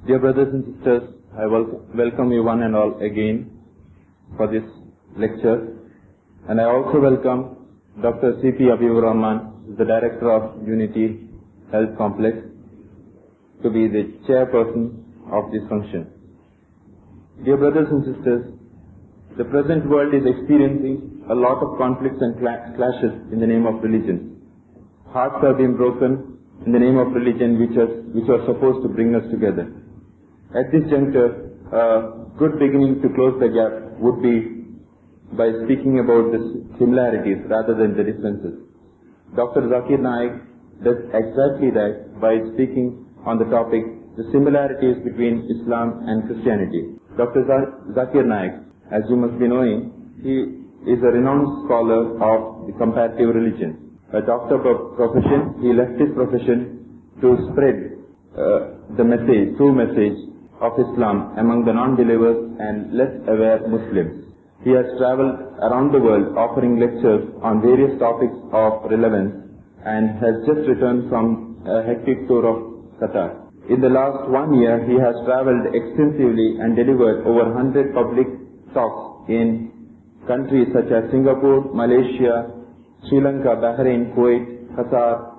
Dear brothers and sisters, I welcome you one and all again for this lecture, and I also welcome Dr. C.P. Abibur Rahman, the Director of Unity Health Complex, to be the chairperson of this function. Dear brothers and sisters, the present world is experiencing a lot of conflicts and clashes in the name of religion. Hearts are being broken in the name of religion which are supposed to bring us together. At this juncture, a good beginning to close the gap would be by speaking about the similarities rather than the differences. Dr. Zakir Naik does exactly that by speaking on the topic, the similarities between Islam and Christianity. Dr. Zakir Naik, as you must be knowing, he is a renowned scholar of the comparative religion. A doctor by profession, he left his profession to spread the true message of Islam among the non-believers and less aware Muslims. He has traveled around the world offering lectures on various topics of relevance and has just returned from a hectic tour of Qatar. In the last 1 year, he has traveled extensively and delivered over 100 public talks in countries such as Singapore, Malaysia, Sri Lanka, Bahrain, Kuwait, Qatar,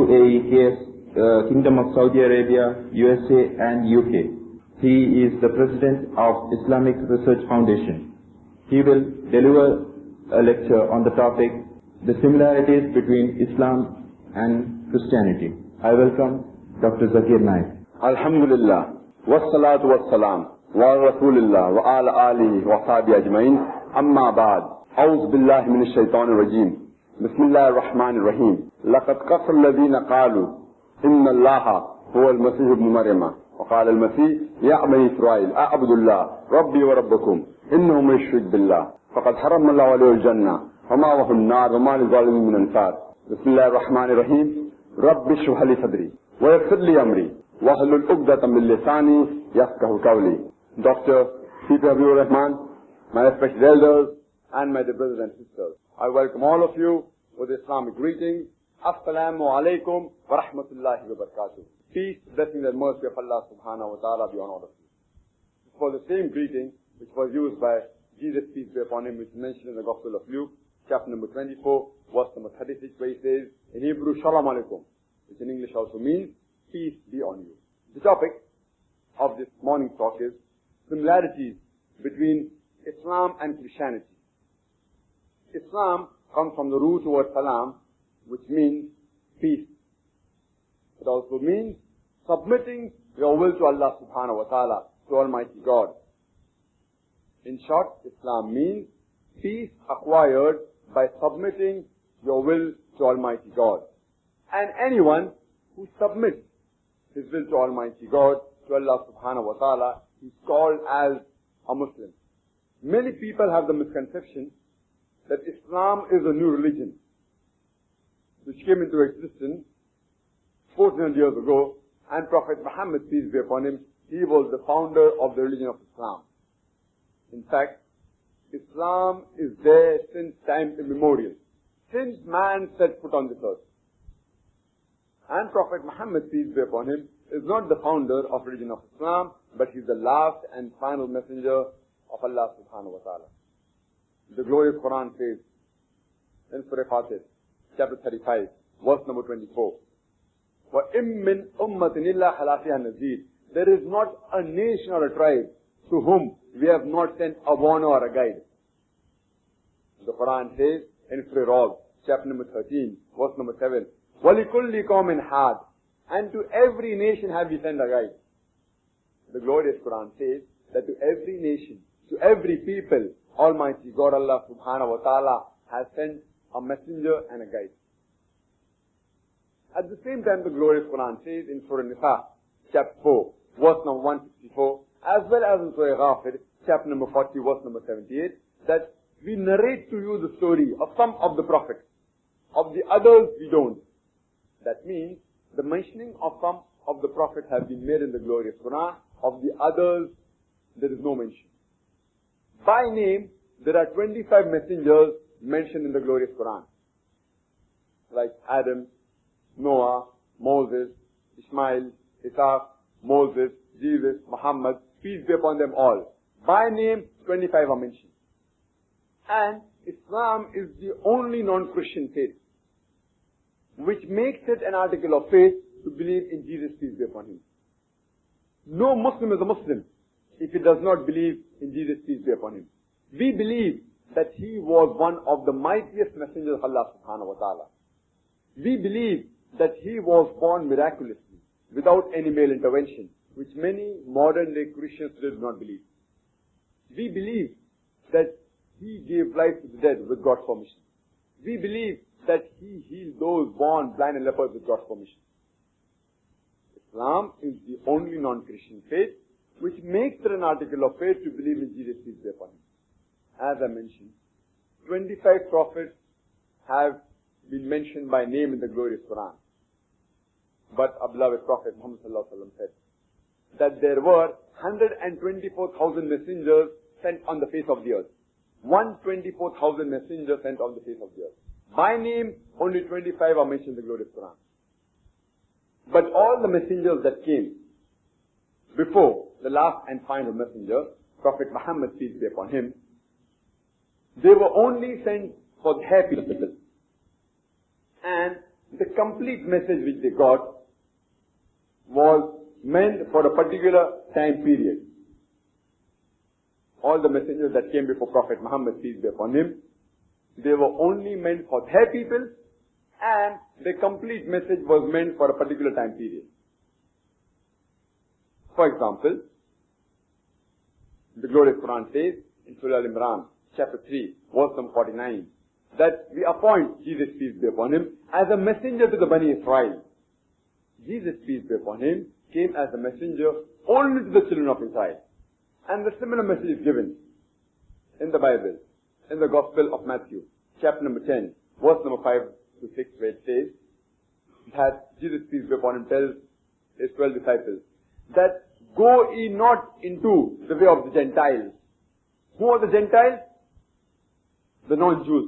UAE, Kingdom of Saudi Arabia, USA and UK. He is the president of Islamic Research Foundation. He will deliver a lecture on the topic, the similarities between Islam and Christianity. I welcome Dr. Zakir Naik. Alhamdulillah, wassalatu wassalam, wa rasulillah, wa ala alihi wa sahbihi ajmain, amma ba'd, a'udhu billahi minash shaitanir rajim, bismillahir rahmanir rahim, laqad kafara alladhina qalu, inna allaha huwa al-masih ibn maryama, wa qala al-masih, ya bani Israel, a'budu Allah, rabbi wa rabbakum, innahu man yushrik billah, faqad harrama Allahu alayhi al-jannah, wa ma'wahu an-nar, wa ma lil-zalimin min ansar. Bismillahir rahmanir rahim, rabbi shrah li sadri, wa yassir li amri, wahlul 'uqdatam min lisani yafqahu qawli. Dr. C.P. Abibur Rahman, my respected elders, and my dear brothers and sisters, I welcome all of you with Islamic greeting. Assalamu alaikum wa rahmatullahi wa barakatuh. Peace, blessings and mercy of Allah subhanahu wa ta'ala be on all of you. This was the same greeting which was used by Jesus, peace be upon him, which is mentioned in the Gospel of Luke, chapter number 24, verse number 36, where he says, in Hebrew, Shalom alaikum, which in English also means, peace be on you. The topic of this morning's talk is similarities between Islam and Christianity. Islam comes from the root word salam, which means peace. It also means submitting your will to Allah subhanahu wa ta'ala, to Almighty God. In short, Islam means peace acquired by submitting your will to Almighty God. And anyone who submits his will to Almighty God, to Allah subhanahu wa ta'ala, is called as a Muslim. Many people have the misconception that Islam is a new religion which came into existence 1400 years ago, and Prophet Muhammad, peace be upon him, he was the founder of the religion of Islam. In fact, Islam is there since time immemorial, since man set foot on this earth. And Prophet Muhammad, peace be upon him, is not the founder of religion of Islam, but he is the last and final messenger of Allah subhanahu wa ta'ala. The glorious Quran says in Surah Fatir, chapter 35, verse number 24, وَإِن مِّنْ أُمَّةٍ إِلَّا خَلَا فِيهَا نَذِيرٌ. There is not a nation or a tribe to whom we have not sent a warner or a guide. The Quran says in Surah Ra'd, chapter number 13, verse number 7, وَلِكُلِّ قَوْمٍ هَادٍ. And to every nation have we sent a guide. The glorious Quran says that to every nation, to every people, Almighty God, Allah subhanahu wa ta'ala, has sent a messenger and a guide. At the same time, the glorious Quran says in Surah Nisa, chapter 4, verse number 164, as well as in Surah Ghafir, chapter number 40, verse number 78, that we narrate to you the story of some of the prophets. Of the others, we don't. That means the mentioning of some of the prophets have been made in the glorious Quran. Of the others, there is no mention. By name, there are 25 messengers mentioned in the glorious Quran, like Adam, Noah, Moses, Ismail, Isaac, Moses, Jesus, Muhammad, peace be upon them all. By name, 25 are mentioned. And Islam is the only non-Christian faith which makes it an article of faith to believe in Jesus, peace be upon him. No Muslim is a Muslim if he does not believe in Jesus, peace be upon him. We believe that he was one of the mightiest messengers of Allah subhanahu wa ta'ala. We believe that he was born miraculously, without any male intervention, which many modern day Christians do not believe. We believe that he gave life to the dead with God's permission. We believe that he healed those born blind and lepers with God's permission. Islam is the only non-Christian faith which makes it an article of faith to believe in Jesus, peace be upon him. As I mentioned, 25 prophets have been mentioned by name in the glorious Quran. But our beloved Prophet Muhammad sallallahu alaihi wasallam said that there were 124,000 messengers sent on the face of the earth. 124,000 messengers sent on the face of the earth. By name, only 25 are mentioned in the glorious Quran. But all the messengers that came before the last and final messenger, Prophet Muhammad, peace be upon him, they were only sent for the happy people. And the complete message which they got was meant for a particular time period. All the messengers that came before Prophet Muhammad, peace be upon him, they were only meant for their people, and the complete message was meant for a particular time period. For example, the glorious Quran says in Surah Al-Imran, chapter 3, verse number 49, that we appoint Jesus, peace be upon him, as a messenger to the Bani Israel. Jesus, peace be upon him, came as a messenger only to the children of Israel. And the similar message is given in the Bible, in the Gospel of Matthew, chapter number 10, verse number 5 to 6, where it says that Jesus, peace be upon him, tells his 12 disciples that go ye not into the way of the Gentiles. Who are the Gentiles? The non-Jews,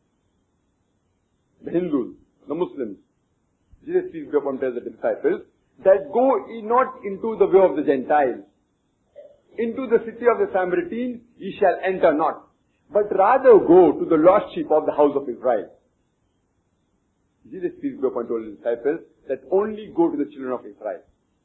the Hindus, the Muslims. Jesus, peace be upon him, tells the disciples that go ye not into the way of the Gentiles. Into the city of the Samaritans ye shall enter not, but rather go to the lost sheep of the house of Israel. Jesus, peace be upon him, told his disciples that only go to the children of Israel.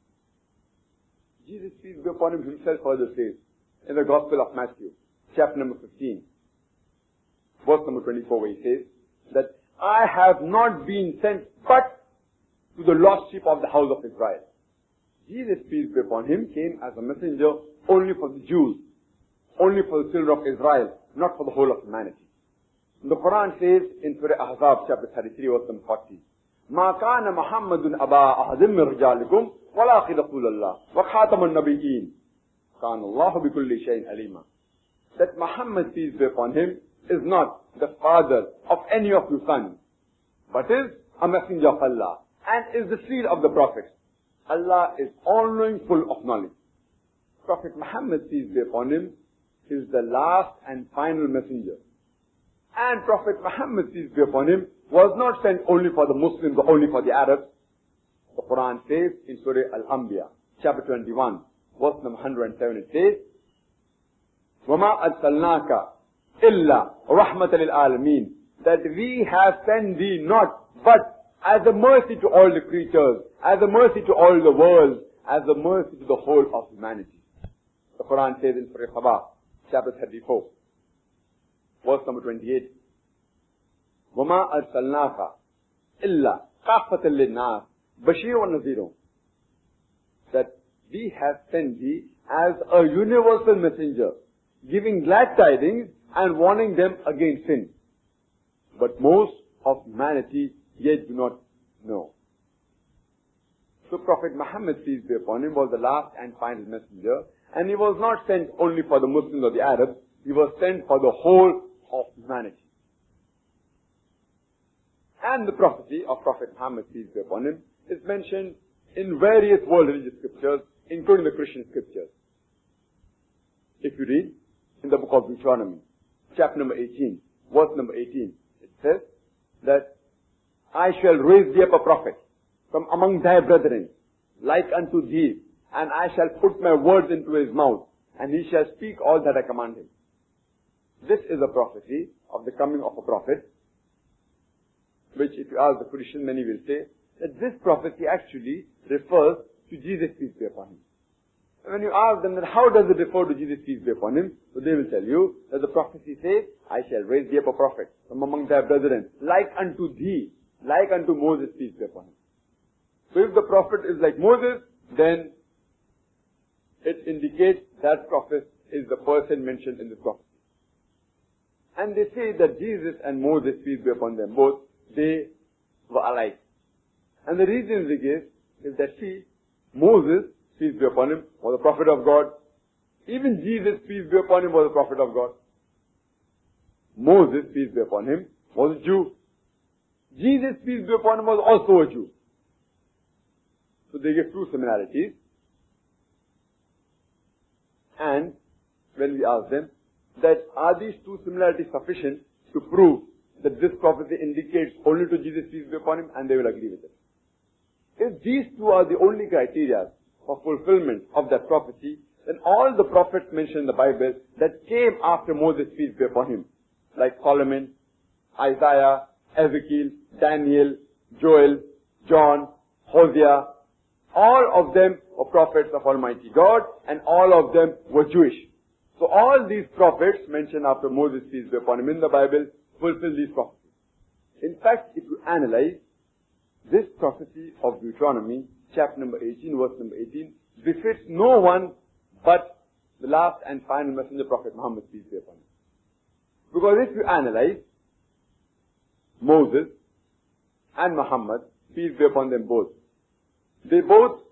Jesus, peace be upon him, himself further says in the Gospel of Matthew, chapter number 15, verse number 24, where he says that I have not been sent but to the lost sheep of the house of Israel. Jesus, peace be upon him, came as a messenger only for the Jews, only for the children of Israel, not for the whole of humanity. The Quran says in Surah Ahzab, chapter 33, verse 40, مَا كَانَ مُحَمَّدٌ أَبَا أَحَدٍ مِّن رِجَالِكُمْ وَلَٰكِنَّ رَسُولَ اللَّهِ وَخَاتَمَ النَّبِيِّينَ كَانَ اللَّهُ بِكُلِّ شَيْءٍ عَلِيمًا. That Muhammad, peace be upon him, is not the father of any of you sons, but is a messenger of Allah and is the seal of the prophets. Allah is all-knowing, full of knowledge. Prophet Muhammad, peace be upon him, is the last and final messenger. And Prophet Muhammad, peace be upon him, was not sent only for the Muslims or only for the Arabs. The Quran says in Surah Al-Anbiya, chapter 21, verse number 107, it says, وَمَا أَرْسَلْنَاكَ إِلَّا رَحْمَةً لِلْعَالَمِينَ, that we have sent thee not but as a mercy to all the creatures, as a mercy to all the world, as a mercy to the whole of humanity. The Quran says in Surah Sabah, chapter 34, verse number 28, وَمَا أَرْسَلْنَاكَ إِلَّا كَافَّةً لِلنَّاسِ بَشِيرٌ وَنَذِيرٌ, that we have sent thee as a universal messenger, giving glad tidings and warning them against sin. But most of humanity yet do not know. So Prophet Muhammad, peace be upon him, was the last and final messenger, and he was not sent only for the Muslims or the Arabs, he was sent for the whole of humanity. And the prophecy of Prophet Muhammad, peace be upon him, is mentioned in various world religious scriptures, including the Christian scriptures. If you read in the book of Deuteronomy, chapter number 18, verse number 18, it says that I shall raise thee up a prophet from among thy brethren, like unto thee, and I shall put my words into his mouth, and he shall speak all that I command him. This is a prophecy of the coming of a prophet, which if you ask the Christian, many will say that this prophecy actually refers to Jesus, peace be upon him. And when you ask them that how does it refer to Jesus, peace be upon him, so they will tell you that the prophecy says, I shall raise thee up a prophet from among thy brethren, like unto thee, like unto Moses, peace be upon him. So if the prophet is like Moses, then it indicates that prophet is the person mentioned in this prophecy. And they say that Jesus and Moses, peace be upon them both, they were alike. And the reason they give is that Moses, peace be upon him, was a prophet of God. Even Jesus, peace be upon him, was a prophet of God. Moses, peace be upon him, was a Jew. Jesus, peace be upon him, was also a Jew. So they give two similarities. And when we ask them that are these two similarities sufficient to prove that this prophecy indicates only to Jesus, peace be upon him, and they will agree with it. If these two are the only criteria for fulfillment of that prophecy, then all the prophets mentioned in the Bible that came after Moses, peace be upon him, like Solomon, Isaiah, Ezekiel, Daniel, Joel, John, Hosea, all of them were prophets of Almighty God, and all of them were Jewish. So all these prophets mentioned after Moses, peace be upon him, in the Bible, fulfill these prophecies. In fact, if you analyze this prophecy of Deuteronomy, chapter number 18, verse number 18, befits no one but the last and final messenger prophet Muhammad, peace be upon him. Because if you analyze Moses and Muhammad, peace be upon them both, they both